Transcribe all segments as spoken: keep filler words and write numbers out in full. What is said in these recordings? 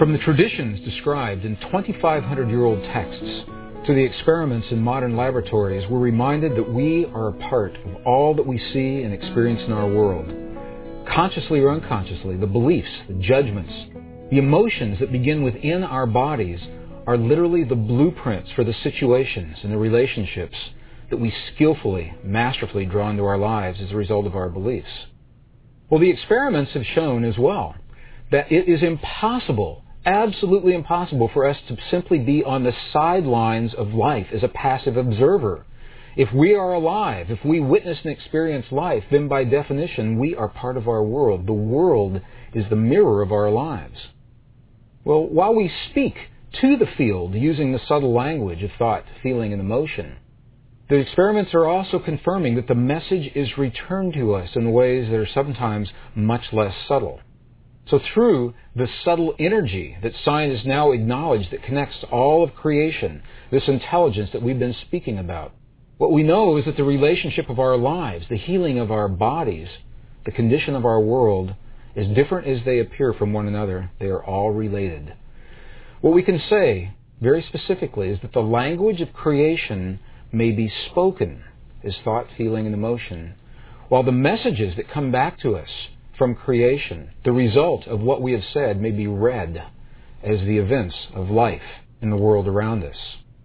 From the traditions described in twenty-five hundred year old texts to the experiments in modern laboratories, we're reminded that we are a part of all that we see and experience in our world. Consciously or unconsciously, the beliefs, the judgments, the emotions that begin within our bodies are literally the blueprints for the situations and the relationships that we skillfully, masterfully draw into our lives as a result of our beliefs. Well, the experiments have shown as well that it is impossible, absolutely impossible for us to simply be on the sidelines of life as a passive observer. If we are alive, if we witness and experience life, then by definition we are part of our world. The world is the mirror of our lives. Well, while we speak to the field using the subtle language of thought, feeling, and emotion, the experiments are also confirming that the message is returned to us in ways that are sometimes much less subtle. So through the subtle energy that scientists now acknowledge that connects all of creation, this intelligence that we've been speaking about, what we know is that the relationship of our lives, the healing of our bodies, the condition of our world, as different as they appear from one another, they are all related. What we can say very specifically is that the language of creation may be spoken as thought, feeling, and emotion, while the messages that come back to us from creation, the result of what we have said, may be read as the events of life in the world around us.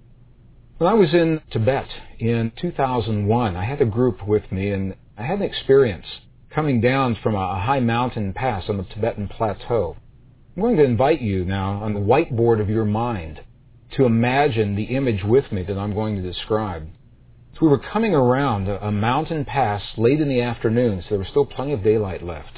When I was in Tibet in two thousand one, I had a group with me, and I had an experience coming down from a high mountain pass on the Tibetan plateau. I'm going to invite you now on the whiteboard of your mind to imagine the image with me that I'm going to describe. So we were coming around a mountain pass late in the afternoon, so there was still plenty of daylight left.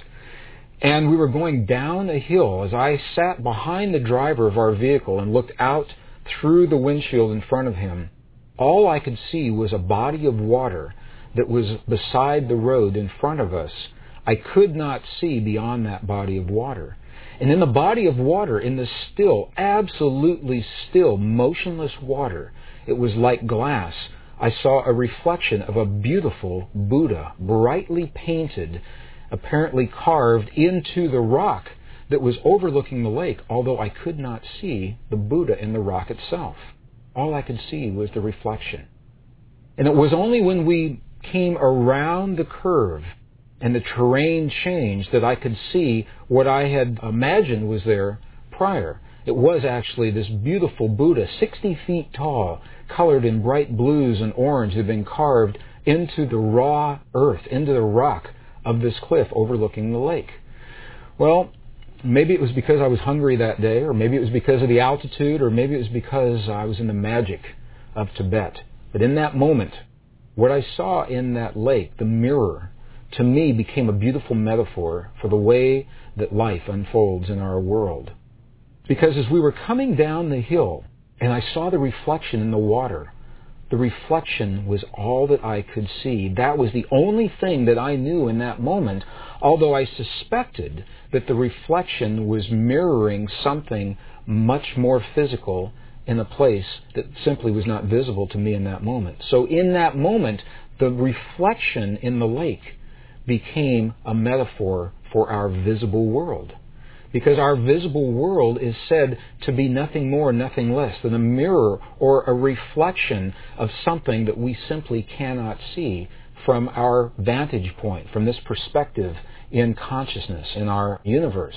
And we were going down a hill. As I sat behind the driver of our vehicle and looked out through the windshield in front of him, all I could see was a body of water that was beside the road in front of us. I could not see beyond that body of water. And in the body of water, in the still, absolutely still, motionless water, it was like glass. I saw a reflection of a beautiful Buddha, brightly painted, apparently carved into the rock that was overlooking the lake, although I could not see the Buddha in the rock itself. All I could see was the reflection. And it was only when we came around the curve and the terrain changed that I could see what I had imagined was there prior. It was actually this beautiful Buddha, sixty feet tall, colored in bright blues and orange, had been carved into the raw earth, into the rock of this cliff overlooking the lake. Well, maybe it was because I was hungry that day, or maybe it was because of the altitude, or maybe it was because I was in the magic of Tibet. But in that moment, what I saw in that lake, the mirror, to me became a beautiful metaphor for the way that life unfolds in our world. Because as we were coming down the hill and I saw the reflection in the water, the reflection was all that I could see. That was the only thing that I knew in that moment, although I suspected that the reflection was mirroring something much more physical in a place that simply was not visible to me in that moment. So in that moment, the reflection in the lake became a metaphor for our visible world. Because our visible world is said to be nothing more, nothing less than a mirror or a reflection of something that we simply cannot see from our vantage point, from this perspective in consciousness, in our universe.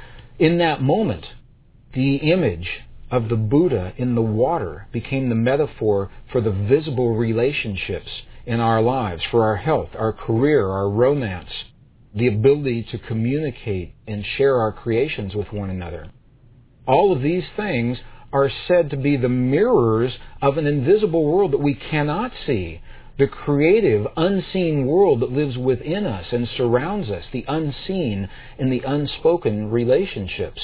In that moment, the image of the Buddha in the water became the metaphor for the visible relationships in our lives, for our health, our career, our romance, the ability to communicate and share our creations with one another. All of these things are said to be the mirrors of an invisible world that we cannot see, the creative, unseen world that lives within us and surrounds us, the unseen and the unspoken relationships.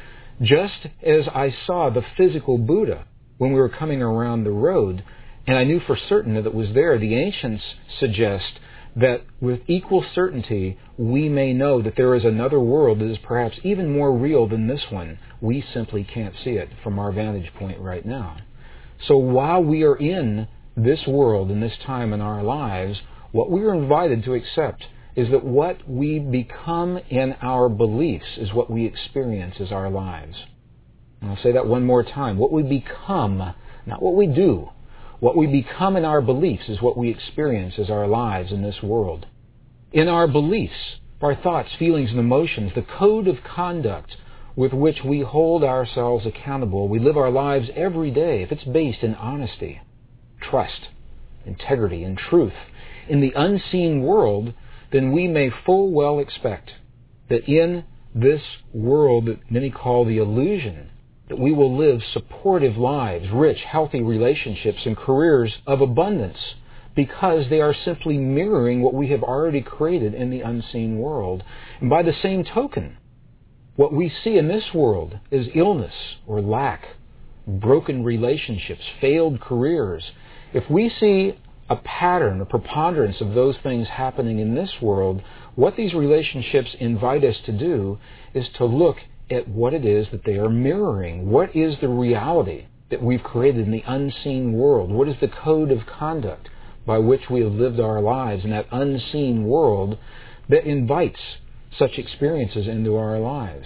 Just as I saw the physical Buddha when we were coming around the road, and I knew for certain that it was there, the ancients suggest that with equal certainty we may know that there is another world that is perhaps even more real than this one. We simply can't see it from our vantage point right now. So while we are in this world and this time in our lives, what we are invited to accept is that what we become in our beliefs is what we experience as our lives. And I'll say that one more time. What we become, not what we do, what we become in our beliefs is what we experience as our lives in this world. In our beliefs, our thoughts, feelings, and emotions, the code of conduct with which we hold ourselves accountable, we live our lives every day, if it's based in honesty, trust, integrity, and truth in the unseen world, then we may full well expect that in this world that many call the illusion, that we will live supportive lives, rich, healthy relationships, and careers of abundance, because they are simply mirroring what we have already created in the unseen world. And by the same token, what we see in this world is illness or lack, broken relationships, failed careers. If we see a pattern, a preponderance of those things happening in this world, what these relationships invite us to do is to look at what it is that they are mirroring. What is the reality that we've created in the unseen world? What is the code of conduct by which we have lived our lives in that unseen world that invites such experiences into our lives?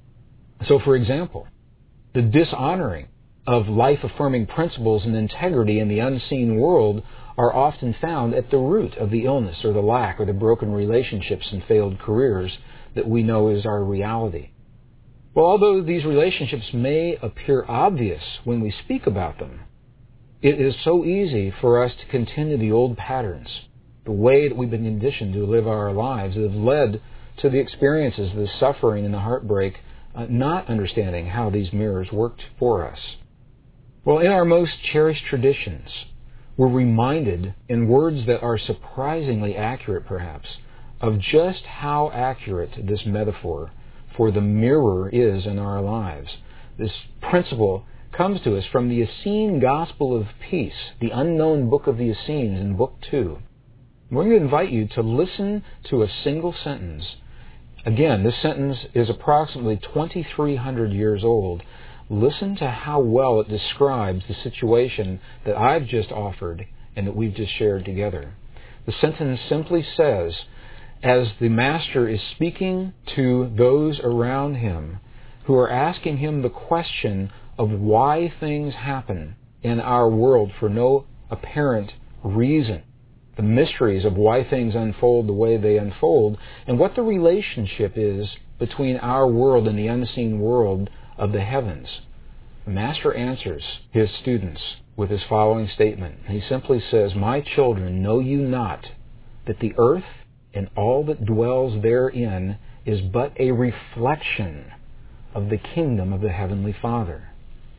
So, for example, the dishonoring of life-affirming principles and integrity in the unseen world are often found at the root of the illness or the lack or the broken relationships and failed careers that we know is our reality. Well, although these relationships may appear obvious when we speak about them, it is so easy for us to continue the old patterns, the way that we've been conditioned to live our lives that have led to the experiences, the suffering and the heartbreak, uh, not understanding how these mirrors worked for us. Well, in our most cherished traditions, we're reminded in words that are surprisingly accurate, perhaps, of just how accurate this metaphor for the mirror is in our lives. This principle comes to us from the Essene Gospel of Peace, the unknown book of the Essenes in Book two. We're going to invite you to listen to a single sentence. Again, this sentence is approximately twenty-three hundred years old. Listen to how well it describes the situation that I've just offered and that we've just shared together. The sentence simply says, as the Master is speaking to those around him who are asking him the question of why things happen in our world for no apparent reason, the mysteries of why things unfold the way they unfold, and what the relationship is between our world and the unseen world of the heavens. The Master answers his students with his following statement. He simply says, "My children, know you not that the earth and all that dwells therein is but a reflection of the kingdom of the Heavenly Father."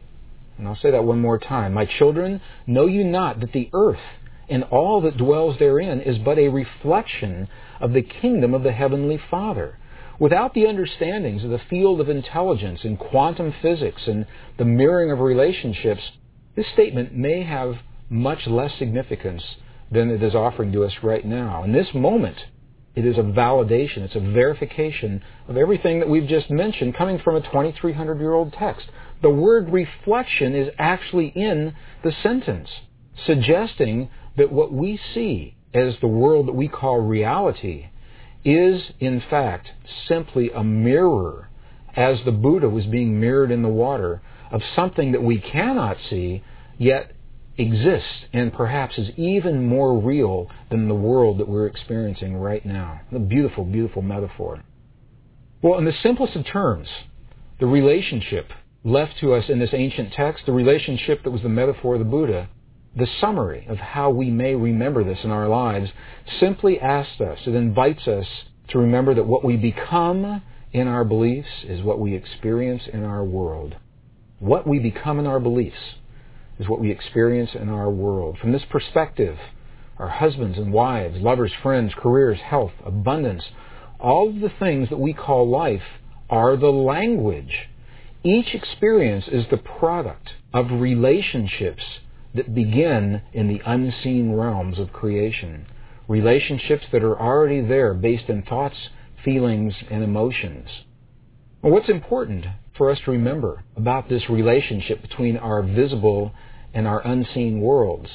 And I'll say that one more time. "My children, know you not that the earth and all that dwells therein is but a reflection of the kingdom of the Heavenly Father." Without the understandings of the field of intelligence and quantum physics and the mirroring of relationships, this statement may have much less significance than it is offering to us right now. In this moment, it is a validation, it's a verification of everything that we've just mentioned coming from a twenty-three hundred year old text. The word reflection is actually in the sentence, suggesting that what we see as the world that we call reality is, in fact, simply a mirror, as the Buddha was being mirrored in the water, of something that we cannot see, yet exists and perhaps is even more real than the world that we're experiencing right now. A beautiful, beautiful metaphor. Well, in the simplest of terms, the relationship left to us in this ancient text, the relationship that was the metaphor of the Buddha, the summary of how we may remember this in our lives, simply asks us, it invites us to remember that what we become in our beliefs is what we experience in our world. What we become in our beliefs is what we experience in our world. From this perspective, our husbands and wives, lovers, friends, careers, health, abundance, all of the things that we call life are the language. Each experience is the product of relationships that begin in the unseen realms of creation. Relationships that are already there based in thoughts, feelings, and emotions. Well, what's important for us to remember about this relationship between our visible and our unseen worlds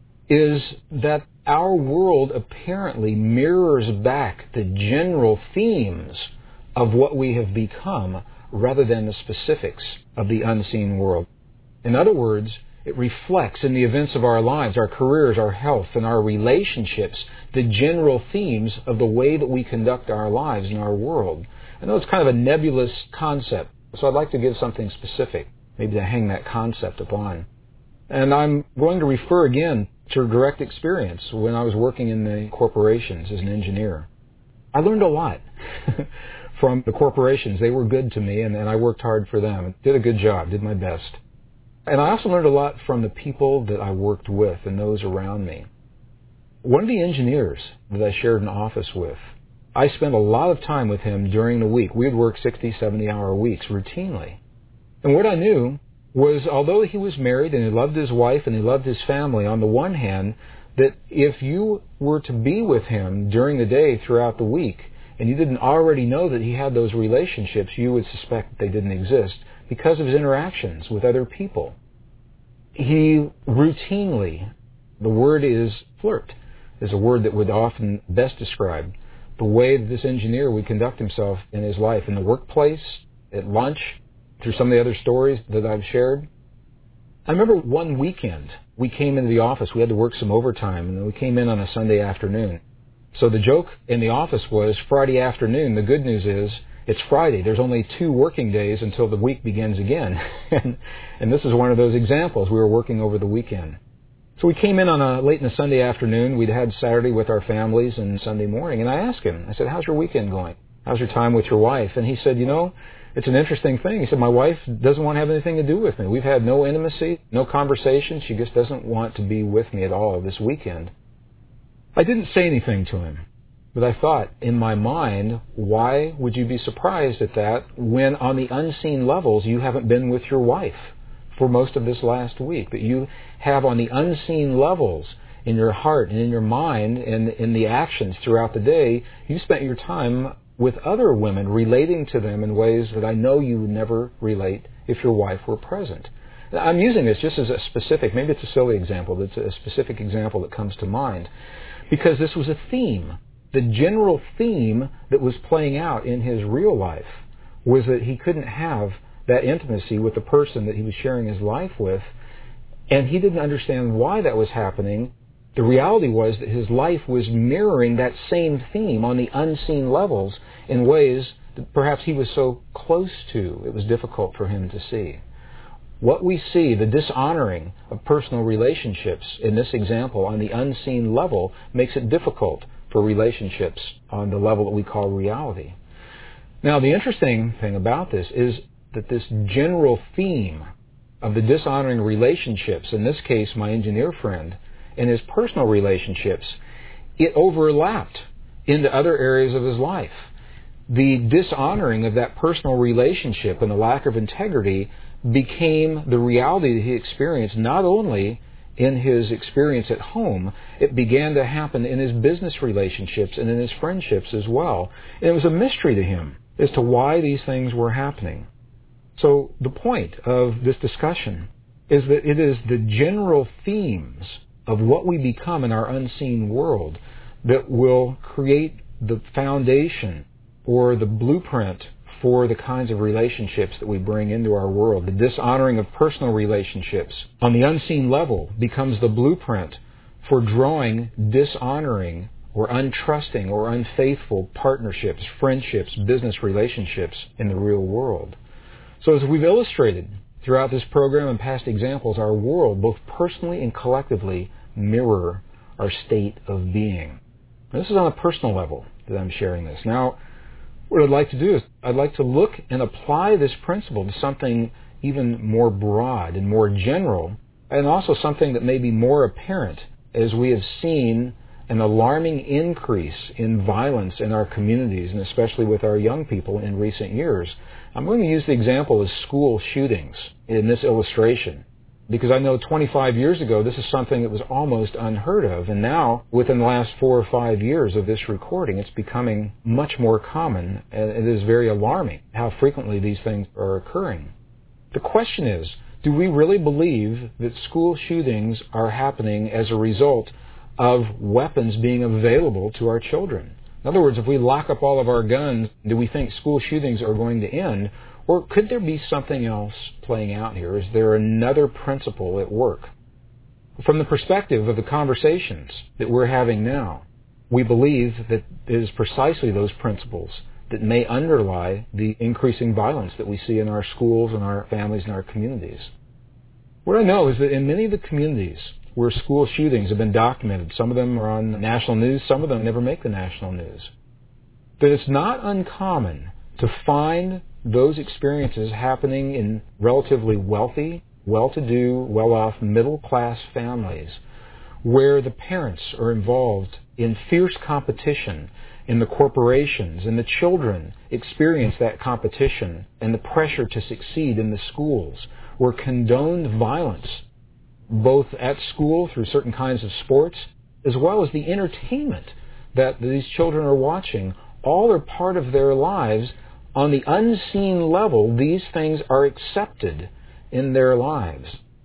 is that our world apparently mirrors back the general themes of what we have become rather than the specifics of the unseen world. In other words, it reflects in the events of our lives, our careers, our health, and our relationships, the general themes of the way that we conduct our lives in our world. I know it's kind of a nebulous concept, so I'd like to give something specific, maybe to hang that concept upon. And I'm going to refer again to direct experience when I was working in the corporations as an engineer. I learned a lot from the corporations. They were good to me, and, and I worked hard for them. Did a good job, did my best. And I also learned a lot from the people that I worked with and those around me. One of the engineers that I shared an office with, I spent a lot of time with him during the week. We would work sixty, seventy-hour weeks routinely. And what I knew was, although he was married and he loved his wife and he loved his family, on the one hand, that if you were to be with him during the day throughout the week and you didn't already know that he had those relationships, you would suspect that they didn't exist because of his interactions with other people. He routinely, the word is flirt, is a word that would often best describe the way that this engineer would conduct himself in his life, in the workplace, at lunch, through some of the other stories that I've shared. I remember one weekend, we came into the office. We had to work some overtime, and we came in on a Sunday afternoon. So the joke in the office was Friday afternoon. The good news is it's Friday. There's only two working days until the week begins again. and, and this is one of those examples. We were working over the weekend. So we came in on a late in the Sunday afternoon. We'd had Saturday with our families and Sunday morning. And I asked him, I said, how's your weekend going? How's your time with your wife? And he said, you know, it's an interesting thing. He said, my wife doesn't want to have anything to do with me. We've had no intimacy, no conversation. She just doesn't want to be with me at all this weekend. I didn't say anything to him, but I thought in my mind, why would you be surprised at that when on the unseen levels you haven't been with your wife for most of this last week, that you have on the unseen levels in your heart and in your mind and in the actions throughout the day, you spent your time with other women, relating to them in ways that I know you would never relate if your wife were present. I'm using this just as a specific, maybe it's a silly example, but it's a specific example that comes to mind, because this was a theme. The general theme that was playing out in his real life was that he couldn't have that intimacy with the person that he was sharing his life with, and he didn't understand why that was happening. The reality was that his life was mirroring that same theme on the unseen levels in ways that perhaps he was so close to, it was difficult for him to see. What we see, the dishonoring of personal relationships in this example on the unseen level, makes it difficult for relationships on the level that we call reality. Now, the interesting thing about this is that this general theme of the dishonoring relationships, in this case my engineer friend, and his personal relationships, it overlapped into other areas of his life. The dishonoring of that personal relationship and the lack of integrity became the reality that he experienced not only in his experience at home, it began to happen in his business relationships and in his friendships as well. And it was a mystery to him as to why these things were happening. So the point of this discussion is that it is the general themes of what we become in our unseen world that will create the foundation or the blueprint for the kinds of relationships that we bring into our world. The dishonoring of personal relationships on the unseen level becomes the blueprint for drawing dishonoring or untrusting or unfaithful partnerships, friendships, business relationships in the real world. So as we've illustrated throughout this program and past examples, our world, both personally and collectively, mirror our state of being. This is on a personal level that I'm sharing this. Now, what I'd like to do is I'd like to look and apply this principle to something even more broad and more general, and also something that may be more apparent as we have seen an alarming increase in violence in our communities, and especially with our young people in recent years. I'm going to use the example of school shootings in this illustration, because I know twenty-five years ago this is something that was almost unheard of, and now within the last four or five years of this recording it's becoming much more common, and it is very alarming how frequently these things are occurring. The question is, do we really believe that school shootings are happening as a result of weapons being available to our children? In other words, if we lock up all of our guns, do we think school shootings are going to end? Or could there be something else playing out here? Is there another principle at work? From the perspective of the conversations that we're having now, we believe that it is precisely those principles that may underlie the increasing violence that we see in our schools and our families and our communities. What I know is that in many of the communities where school shootings have been documented, some of them are on national news, some of them never make the national news, that it's not uncommon to find those experiences happening in relatively wealthy, well-to-do, well-off, middle-class families where the parents are involved in fierce competition in the corporations, and the children experience that competition and the pressure to succeed in the schools, where condoned violence, both at school through certain kinds of sports, as well as the entertainment that these children are watching, all are part of their lives. On the unseen level, these things are accepted in their lives.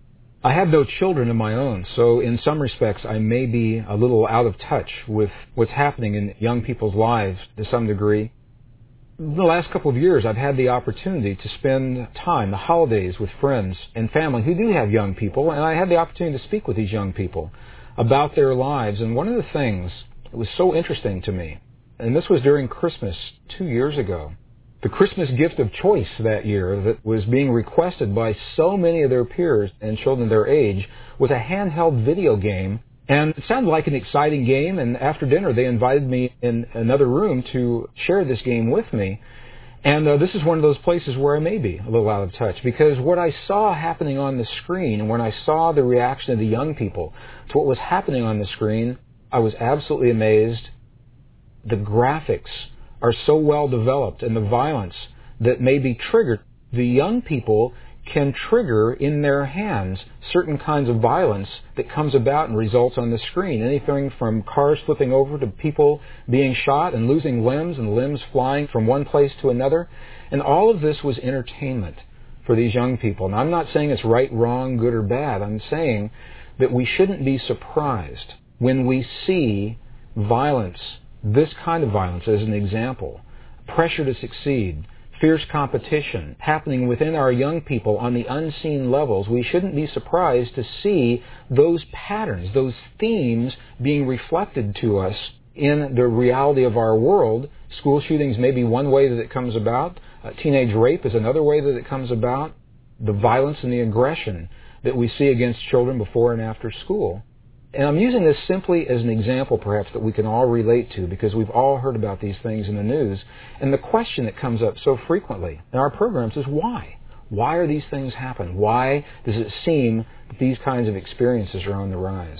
I have no children of my own, so in some respects I may be a little out of touch with what's happening in young people's lives to some degree. In the last couple of years, I've had the opportunity to spend time, the holidays, with friends and family who do have young people, and I had the opportunity to speak with these young people about their lives. And one of the things that was so interesting to me, and this was during Christmas two years ago, the Christmas gift of choice that year that was being requested by so many of their peers and children their age was a handheld video game. And it sounded like an exciting game, and after dinner they invited me in another room to share this game with me. And uh, this is one of those places where I may be a little out of touch, because what I saw happening on the screen, and when I saw the reaction of the young people to what was happening on the screen, I was absolutely amazed. The graphics are so well developed, and the violence that may be triggered, the young people can trigger in their hands certain kinds of violence that comes about and results on the screen. Anything from cars flipping over to people being shot and losing limbs and limbs flying from one place to another. And all of this was entertainment for these young people. And I'm not saying it's right, wrong, good or bad. I'm saying that we shouldn't be surprised when we see violence, this kind of violence as an example, pressure to succeed, fierce competition happening within our young people on the unseen levels. We shouldn't be surprised to see those patterns, those themes being reflected to us in the reality of our world. School shootings may be one way that it comes about. Uh, teenage rape is another way that it comes about. The violence and the aggression that we see against children before and after school. And I'm using this simply as an example, perhaps, that we can all relate to, because we've all heard about these things in the news. And the question that comes up so frequently in our programs is why? Why are these things happening? Why does it seem that these kinds of experiences are on the rise?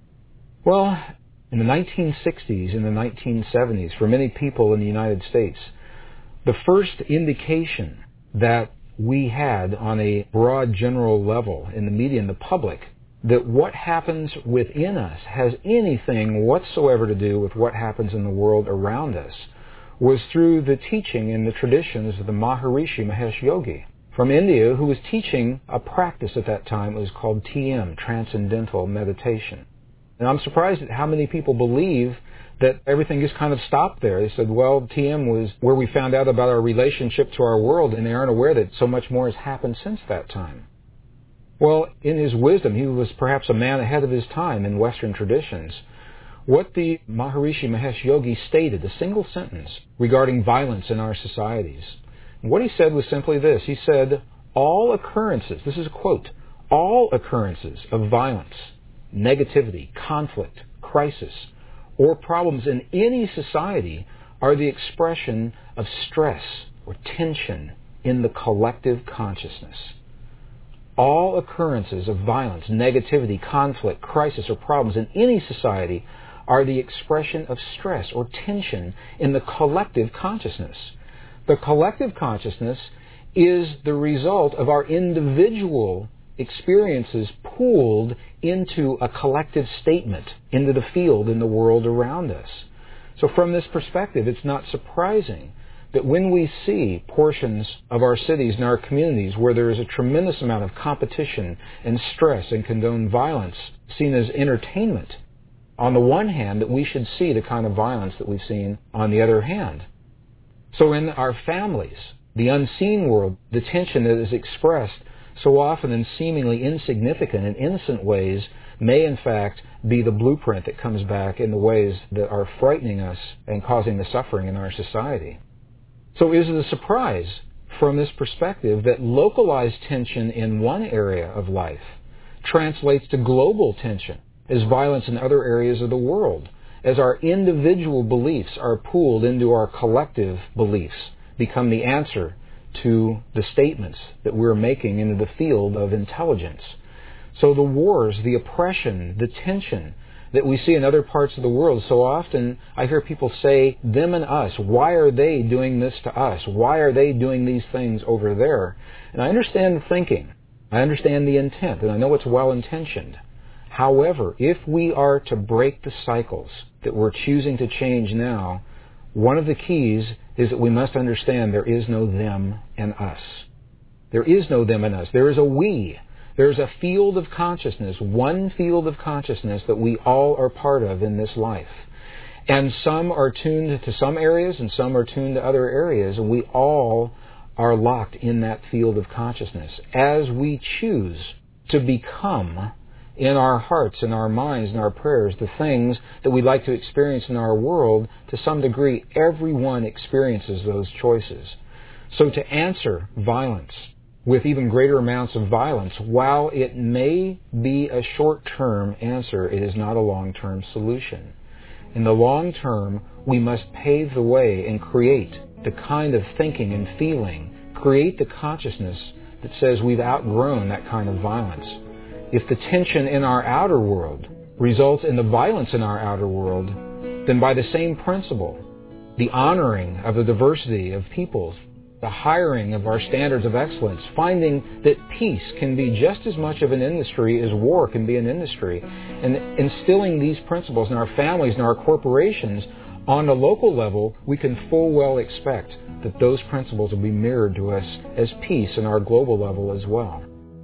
Well, in the nineteen sixties and the nineteen seventies, for many people in the United States, the first indication that we had on a broad general level in the media and the public that what happens within us has anything whatsoever to do with what happens in the world around us was through the teaching and the traditions of the Maharishi Mahesh Yogi from India, who was teaching a practice at that time. It was called T M, Transcendental Meditation. And I'm surprised at how many people believe that everything just kind of stopped there. They said, well, T M was where we found out about our relationship to our world, and they aren't aware that so much more has happened since that time. Well, in his wisdom, he was perhaps a man ahead of his time in Western traditions. What the Maharishi Mahesh Yogi stated, a single sentence regarding violence in our societies. And what he said was simply this. He said, all occurrences, this is a quote, all occurrences of violence, negativity, conflict, crisis, or problems in any society are the expression of stress or tension in the collective consciousness. All occurrences of violence, negativity, conflict, crisis, or problems in any society are the expression of stress or tension in the collective consciousness. The collective consciousness is the result of our individual experiences pooled into a collective statement, into the field in the world around us. So from this perspective, it's not surprising that when we see portions of our cities and our communities where there is a tremendous amount of competition and stress and condoned violence seen as entertainment, on the one hand, that we should see the kind of violence that we've seen on the other hand. So in our families, The unseen world, the tension that is expressed so often in seemingly insignificant and innocent ways, may in fact be the blueprint that comes back in the ways that are frightening us and causing the suffering in our society. So is it a surprise from this perspective that localized tension in one area of life translates to global tension as violence in other areas of the world, as our individual beliefs are pooled into our collective beliefs, become the answer to the statements that we're making into the field of intelligence. So the wars, the oppression, the tension that we see in other parts of the world, so often I hear people say, them and us, why are they doing this to us? Why are they doing these things over there? And I understand the thinking. I understand the intent, and I know it's well-intentioned. However, if we are to break the cycles that we're choosing to change now, one of the keys is that we must understand there is no them and us. There is no them and us. There is a we. There's a field of consciousness, one field of consciousness that we all are part of in this life. And some are tuned to some areas and some are tuned to other areas, and we all are locked in that field of consciousness. As we choose to become in our hearts, in our minds, in our prayers, the things that we'd like to experience in our world, to some degree, everyone experiences those choices. So to answer violence with even greater amounts of violence, while it may be a short-term answer, it is not a long-term solution. In the long term, we must pave the way and create the kind of thinking and feeling, create the consciousness that says we've outgrown that kind of violence. If the tension in our outer world results in the violence in our outer world, then by the same principle, the honoring of the diversity of peoples, the hiring of our standards of excellence, finding that peace can be just as much of an industry as war can be an industry, and instilling these principles in our families and our corporations on a local level, we can full well expect that those principles will be mirrored to us as peace in our global level as well.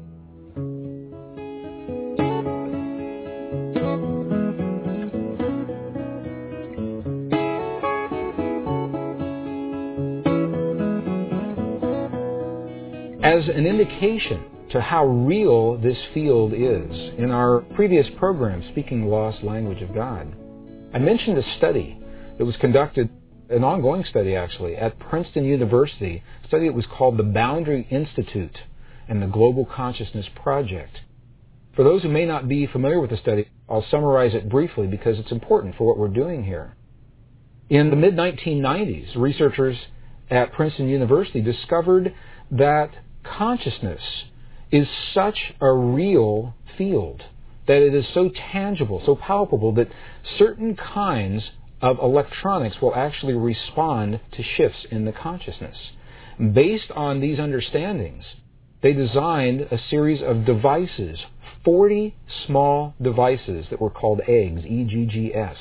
As an indication to how real this field is, in our previous program, Speaking the Lost Language of God, I mentioned a study that was conducted, an ongoing study actually, at Princeton University, a study that was called the Boundary Institute and the Global Consciousness Project. For those who may not be familiar with the study, I'll summarize it briefly because it's important for what we're doing here. In the mid nineteen nineties, researchers at Princeton University discovered that consciousness is such a real field, that it is so tangible, so palpable, that certain kinds of electronics will actually respond to shifts in the consciousness. Based on these understandings, they designed a series of devices, forty small devices that were called eggs, E G G S.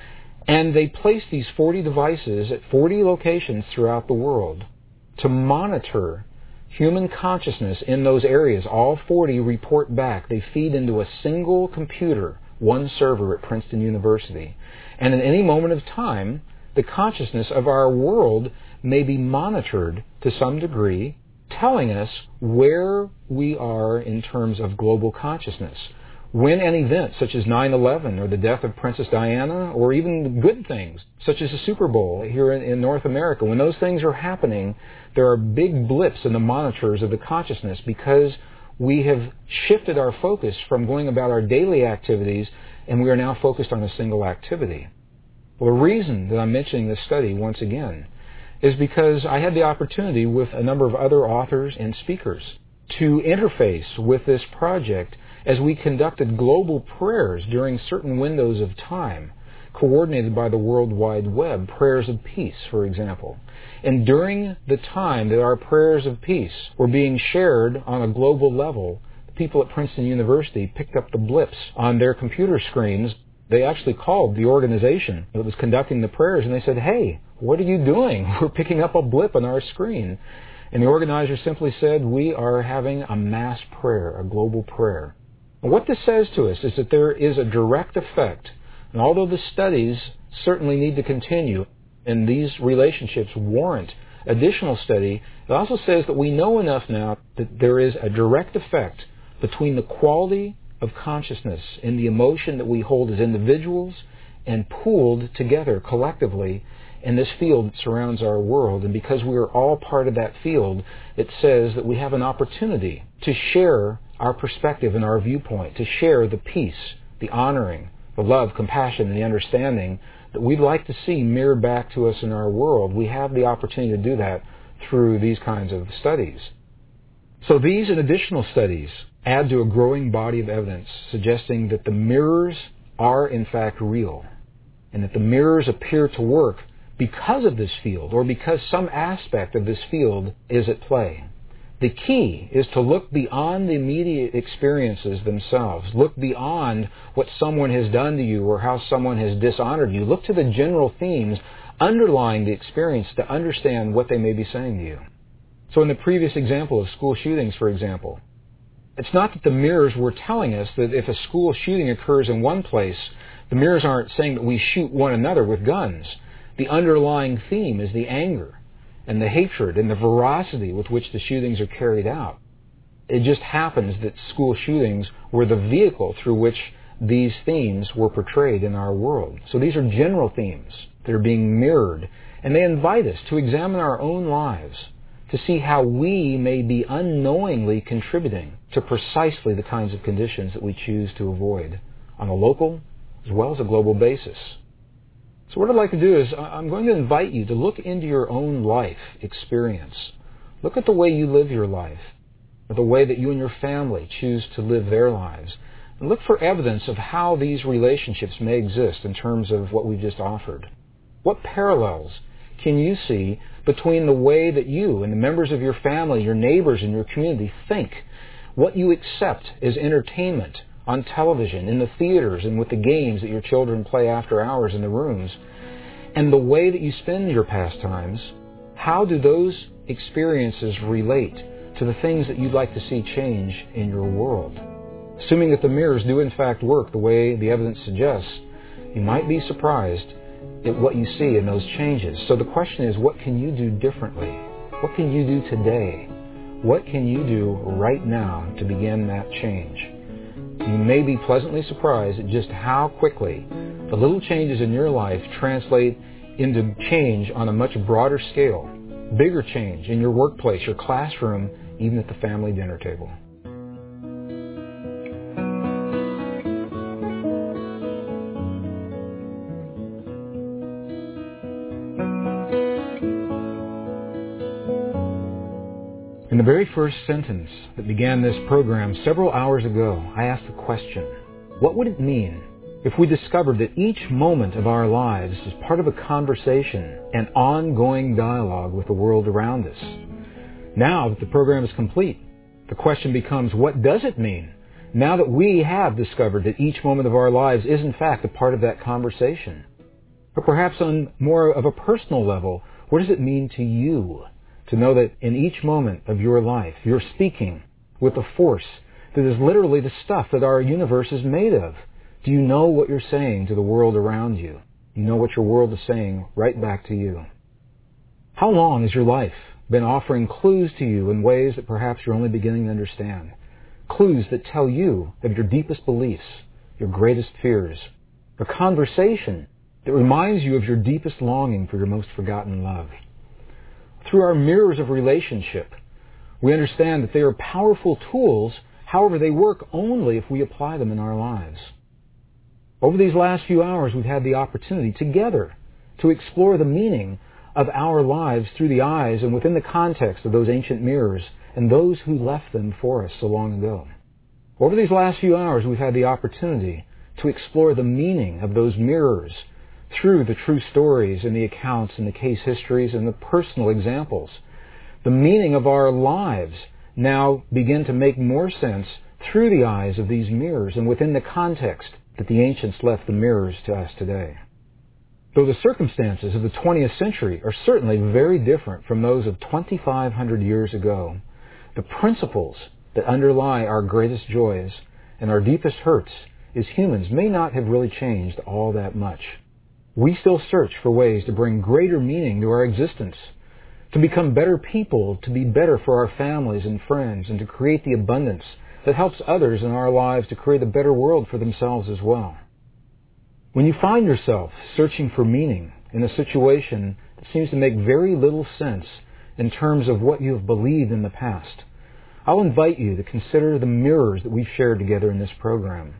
And they placed these forty devices at forty locations throughout the world to monitor human consciousness in those areas. All forty report back. They feed into a single computer, one server at Princeton University. And at any moment of time, the consciousness of our world may be monitored to some degree, telling us where we are in terms of global consciousness. When an event such as nine eleven or the death of Princess Diana, or even good things such as the Super Bowl here in, in North America, when those things are happening, there are big blips in the monitors of the consciousness because we have shifted our focus from going about our daily activities and we are now focused on a single activity. Well, the reason that I'm mentioning this study once again is because I had the opportunity with a number of other authors and speakers to interface with this project as we conducted global prayers during certain windows of time, coordinated by the World Wide Web, prayers of peace, for example. And during the time that our prayers of peace were being shared on a global level, the people at Princeton University picked up the blips on their computer screens. They actually called the organization that was conducting the prayers and they said, "Hey, what are you doing? We're picking up a blip on our screen." And the organizer simply said, "We are having a mass prayer, a global prayer." And what this says to us is that there is a direct effect. And although the studies certainly need to continue, and these relationships warrant additional study, it also says that we know enough now that there is a direct effect between the quality of consciousness and the emotion that we hold as individuals and pooled together collectively in this field that surrounds our world. And because we are all part of that field, it says that we have an opportunity to share our perspective and our viewpoint, to share the peace, the honoring, the love, compassion, and the understanding that we'd like to see mirrored back to us in our world. We have the opportunity to do that through these kinds of studies. So these and additional studies add to a growing body of evidence suggesting that the mirrors are in fact real, and that the mirrors appear to work because of this field, or because some aspect of this field is at play. The key is to look beyond the immediate experiences themselves. Look beyond what someone has done to you or how someone has dishonored you. Look to the general themes underlying the experience to understand what they may be saying to you. So in the previous example of school shootings, for example, it's not that the mirrors were telling us that if a school shooting occurs in one place, the mirrors aren't saying that we shoot one another with guns. The underlying theme is the anger and the hatred and the ferocity with which the shootings are carried out. It just happens that school shootings were the vehicle through which these themes were portrayed in our world. So these are general themes that are being mirrored, and they invite us to examine our own lives to see how we may be unknowingly contributing to precisely the kinds of conditions that we choose to avoid on a local as well as a global basis. So what I'd like to do is I'm going to invite you to look into your own life experience. Look at the way you live your life, or the way that you and your family choose to live their lives. And look for evidence of how these relationships may exist in terms of what we've just offered. What parallels can you see between the way that you and the members of your family, your neighbors, and your community think, what you accept as entertainment on television, in the theaters, and with the games that your children play after hours in the rooms, and the way that you spend your pastimes? How do those experiences relate to the things that you'd like to see change in your world? Assuming that the mirrors do in fact work the way the evidence suggests, you might be surprised at what you see in those changes. So the question is, what can you do differently? What can you do today? What can you do right now to begin that change? You may be pleasantly surprised at just how quickly the little changes in your life translate into change on a much broader scale, bigger change in your workplace, your classroom, even at the family dinner table. In the very first sentence that began this program several hours ago, I asked the question, what would it mean if we discovered that each moment of our lives is part of a conversation and ongoing dialogue with the world around us? Now that the program is complete, the question becomes, what does it mean now that we have discovered that each moment of our lives is in fact a part of that conversation? Or perhaps on more of a personal level, what does it mean to you to know that in each moment of your life, you're speaking with a force that is literally the stuff that our universe is made of? Do you know what you're saying to the world around you? You know what your world is saying right back to you. How long has your life been offering clues to you in ways that perhaps you're only beginning to understand? Clues that tell you of your deepest beliefs, your greatest fears. A conversation that reminds you of your deepest longing for your most forgotten love. Through our mirrors of relationship, we understand that they are powerful tools. However, they work only if we apply them in our lives. Over these last few hours, we've had the opportunity together to explore the meaning of our lives through the eyes and within the context of those ancient mirrors and those who left them for us so long ago. Over these last few hours, we've had the opportunity to explore the meaning of those mirrors through the true stories and the accounts and the case histories and the personal examples. The meaning of our lives now begin to make more sense through the eyes of these mirrors and within the context that the ancients left the mirrors to us today. Though the circumstances of the twentieth century are certainly very different from those of twenty-five hundred years ago, the principles that underlie our greatest joys and our deepest hurts as humans may not have really changed all that much. We still search for ways to bring greater meaning to our existence, to become better people, to be better for our families and friends, and to create the abundance that helps others in our lives to create a better world for themselves as well. When you find yourself searching for meaning in a situation that seems to make very little sense in terms of what you have believed in the past, I'll invite you to consider the mirrors that we've shared together in this program.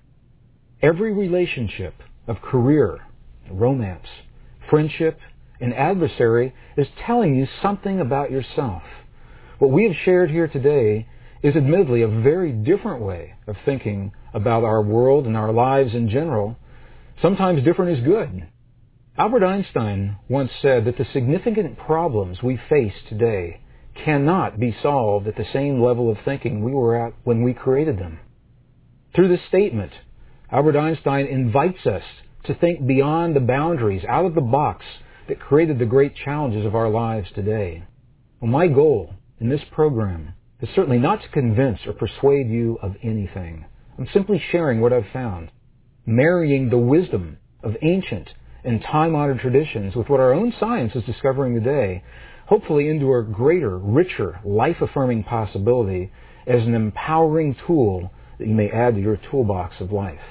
Every relationship of career, romance, friendship, and adversary is telling you something about yourself. What we have shared here today is admittedly a very different way of thinking about our world and our lives in general. Sometimes different is good. Albert Einstein once said that the significant problems we face today cannot be solved at the same level of thinking we were at when we created them. Through this statement, Albert Einstein invites us to think beyond the boundaries, out of the box, that created the great challenges of our lives today. Well, my goal in this program is certainly not to convince or persuade you of anything. I'm simply sharing what I've found, marrying the wisdom of ancient and time-honored traditions with what our own science is discovering today, hopefully into a greater, richer, life-affirming possibility as an empowering tool that you may add to your toolbox of life.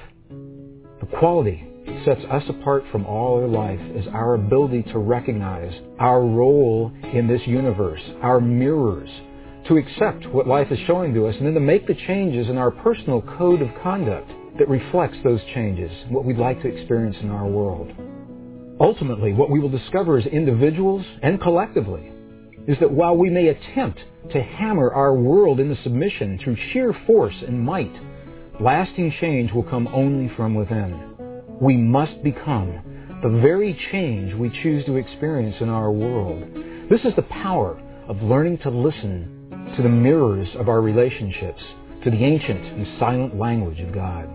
The quality that sets us apart from all other life is our ability to recognize our role in this universe, our mirrors, to accept what life is showing to us, and then to make the changes in our personal code of conduct that reflects those changes, what we'd like to experience in our world. Ultimately, what we will discover as individuals and collectively is that while we may attempt to hammer our world into submission through sheer force and might, lasting change will come only from within. We must become the very change we choose to experience in our world. This is the power of learning to listen to the mirrors of our relationships, to the ancient and silent language of God.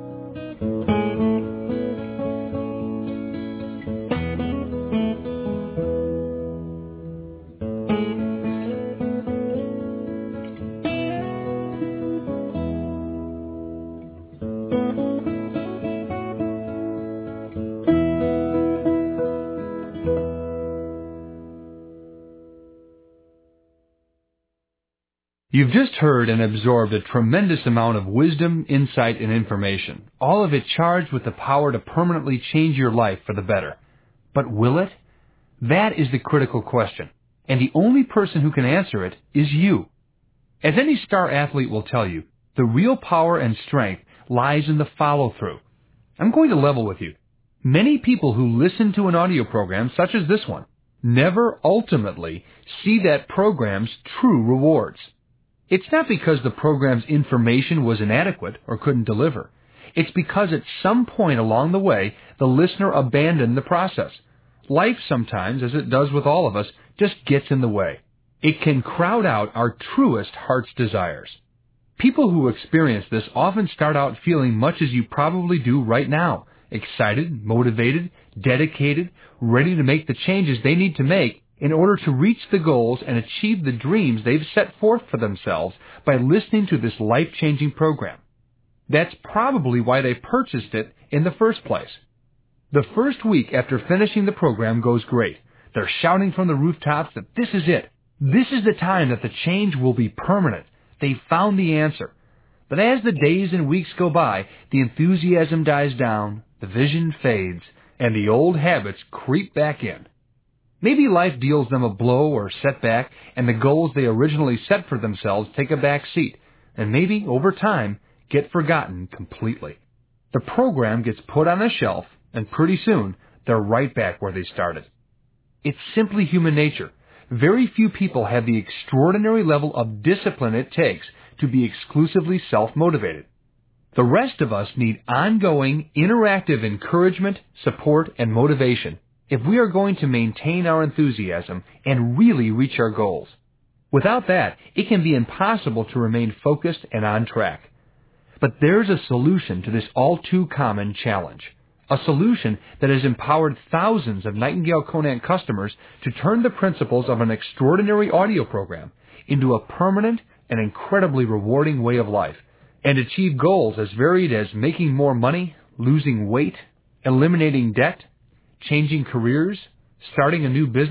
You've just heard and absorbed a tremendous amount of wisdom, insight, and information, all of it charged with the power to permanently change your life for the better. But will it? That is the critical question, and the only person who can answer it is you. As any star athlete will tell you, the real power and strength lies in the follow-through. I'm going to level with you. Many people who listen to an audio program such as this one never ultimately see that program's true rewards. It's not because the program's information was inadequate or couldn't deliver. It's because at some point along the way, the listener abandoned the process. Life sometimes, as it does with all of us, just gets in the way. It can crowd out our truest heart's desires. People who experience this often start out feeling much as you probably do right now, excited, motivated, dedicated, ready to make the changes they need to make in order to reach the goals and achieve the dreams they've set forth for themselves by listening to this life-changing program. That's probably why they purchased it in the first place. The first week after finishing the program goes great. They're shouting from the rooftops that this is it. This is the time that the change will be permanent. They've found the answer. But as the days and weeks go by, the enthusiasm dies down, the vision fades, and the old habits creep back in. Maybe life deals them a blow or setback, and the goals they originally set for themselves take a back seat, and maybe, over time, get forgotten completely. The program gets put on a shelf, and pretty soon, they're right back where they started. It's simply human nature. Very few people have the extraordinary level of discipline it takes to be exclusively self-motivated. The rest of us need ongoing, interactive encouragement, support, and motivation if we are going to maintain our enthusiasm and really reach our goals. Without that, it can be impossible to remain focused and on track. But there's a solution to this all-too-common challenge. A solution that has empowered thousands of Nightingale Conant customers to turn the principles of an extraordinary audio program into a permanent and incredibly rewarding way of life, and achieve goals as varied as making more money, losing weight, eliminating debt, changing careers, starting a new business,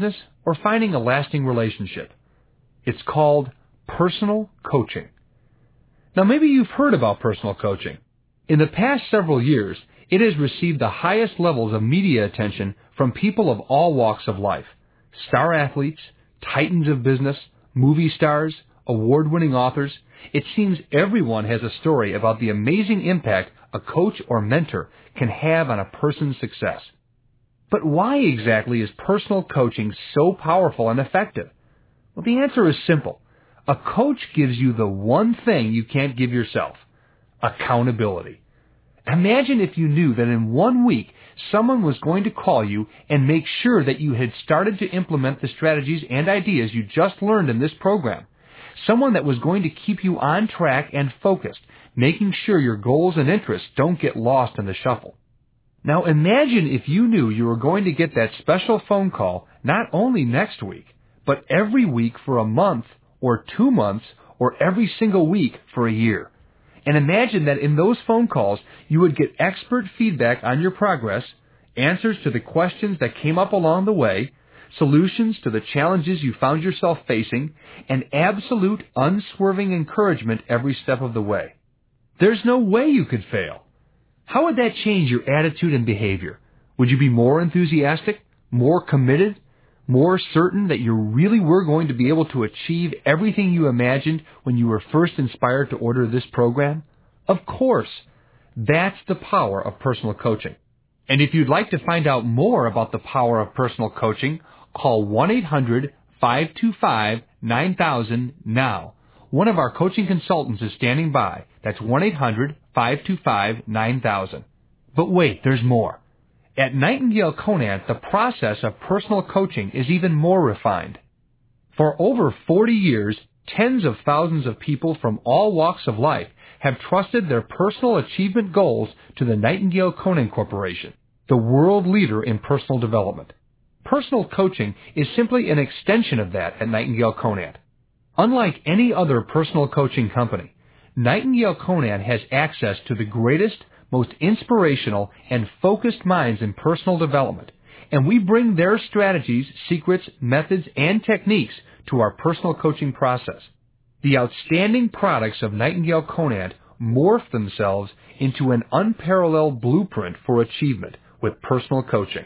or finding a lasting relationship. It's called personal coaching. Now, maybe you've heard about personal coaching. In the past several years, it has received the highest levels of media attention from people of all walks of life. Star athletes, titans of business, movie stars, award-winning authors. It seems everyone has a story about the amazing impact a coach or mentor can have on a person's success. But why exactly is personal coaching so powerful and effective? Well, the answer is simple. A coach gives you the one thing you can't give yourself: accountability. Imagine if you knew that in one week someone was going to call you and make sure that you had started to implement the strategies and ideas you just learned in this program. Someone that was going to keep you on track and focused, making sure your goals and interests don't get lost in the shuffle. Now imagine if you knew you were going to get that special phone call not only next week, but every week for a month or two months or every single week for a year. And imagine that in those phone calls you would get expert feedback on your progress, answers to the questions that came up along the way, solutions to the challenges you found yourself facing, and absolute unswerving encouragement every step of the way. There's no way you could fail. How would that change your attitude and behavior? Would you be more enthusiastic, more committed, more certain that you really were going to be able to achieve everything you imagined when you were first inspired to order this program? Of course. That's the power of personal coaching. And if you'd like to find out more about the power of personal coaching, call one eight hundred, five two five, nine thousand now. One of our coaching consultants is standing by. That's one eight hundred, five two five, nine thousand. But wait, there's more. At Nightingale Conant, the process of personal coaching is even more refined. For over forty years, tens of thousands of people from all walks of life have trusted their personal achievement goals to the Nightingale Conant Corporation, the world leader in personal development. Personal coaching is simply an extension of that at Nightingale Conant. Unlike any other personal coaching company, Nightingale Conant has access to the greatest, most inspirational, and focused minds in personal development, and we bring their strategies, secrets, methods, and techniques to our personal coaching process. The outstanding products of Nightingale Conant morph themselves into an unparalleled blueprint for achievement with personal coaching.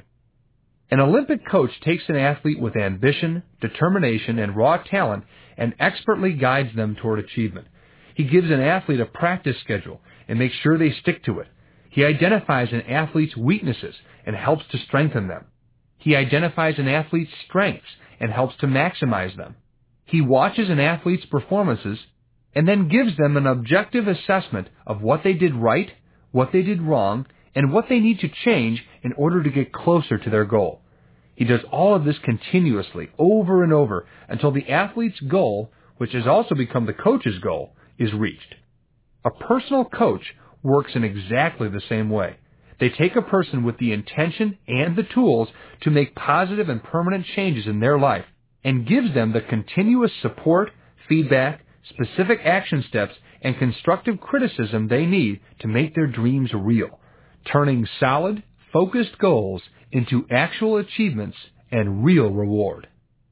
An Olympic coach takes an athlete with ambition, determination, and raw talent and expertly guides them toward achievement. He gives an athlete a practice schedule and makes sure they stick to it. He identifies an athlete's weaknesses and helps to strengthen them. He identifies an athlete's strengths and helps to maximize them. He watches an athlete's performances and then gives them an objective assessment of what they did right, what they did wrong, and what they need to change in order to get closer to their goal. He does all of this continuously, over and over, until the athlete's goal, which has also become the coach's goal, is reached. A personal coach works in exactly the same way. They take a person with the intention and the tools to make positive and permanent changes in their life and gives them the continuous support, feedback, specific action steps, and constructive criticism they need to make their dreams real, turning solid, focused goals into actual achievements and real reward.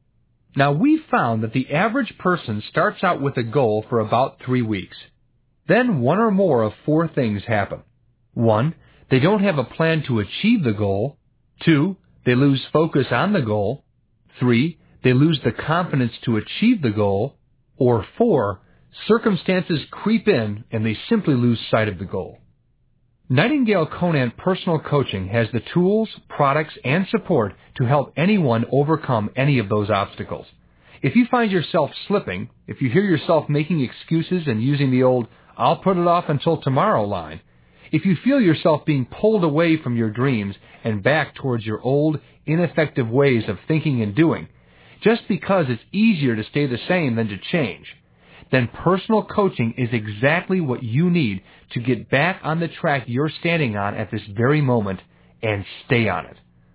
Now, we've found that the average person starts out with a goal for about three weeks. Then one or more of four things happen. One, they don't have a plan to achieve the goal. Two, they lose focus on the goal. Three, they lose the confidence to achieve the goal. Or four, circumstances creep in and they simply lose sight of the goal. Nightingale Conant Personal Coaching has the tools, products, and support to help anyone overcome any of those obstacles. If you find yourself slipping, if you hear yourself making excuses and using the old "I'll put it off until tomorrow" line, if you feel yourself being pulled away from your dreams and back towards your old, ineffective ways of thinking and doing, just because it's easier to stay the same than to change, then personal coaching is exactly what you need to get back on the track you're standing on at this very moment and stay on it.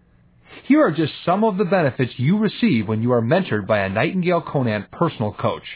Here are just some of the benefits you receive when you are mentored by a Nightingale Conant personal coach.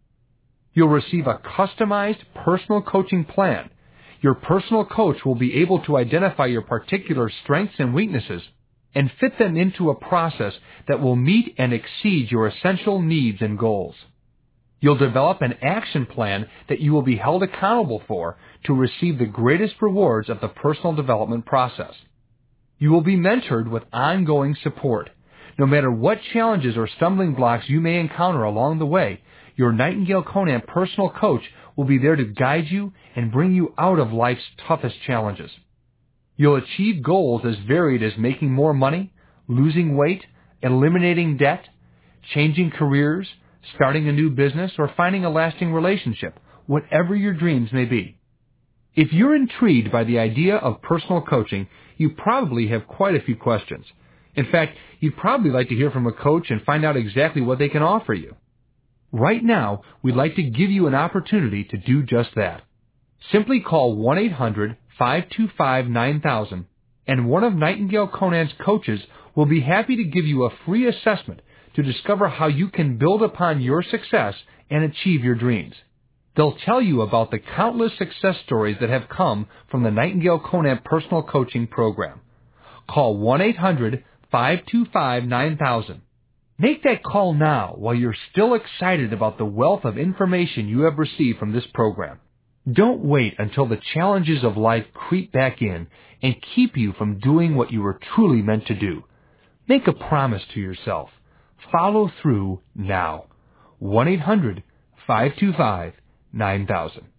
You'll receive a customized personal coaching plan. Your personal coach will be able to identify your particular strengths and weaknesses and fit them into a process that will meet and exceed your essential needs and goals. You'll develop an action plan that you will be held accountable for to receive the greatest rewards of the personal development process. You will be mentored with ongoing support. No matter what challenges or stumbling blocks you may encounter along the way, your Nightingale Conant personal coach will be there to guide you and bring you out of life's toughest challenges. You'll achieve goals as varied as making more money, losing weight, eliminating debt, changing careers, starting a new business, or finding a lasting relationship, whatever your dreams may be. If you're intrigued by the idea of personal coaching, you probably have quite a few questions. In fact, you'd probably like to hear from a coach and find out exactly what they can offer you. Right now, we'd like to give you an opportunity to do just that. Simply call one eight hundred, five two five, nine thousand, and one of Nightingale Conant's coaches will be happy to give you a free assessment to discover how you can build upon your success and achieve your dreams. They'll tell you about the countless success stories that have come from the Nightingale Conant Personal Coaching Program. Call one eight hundred, five two five, nine thousand. Make that call now while you're still excited about the wealth of information you have received from this program. Don't wait until the challenges of life creep back in and keep you from doing what you were truly meant to do. Make a promise to yourself. Follow through now. one eight hundred, five two five, nine thousand.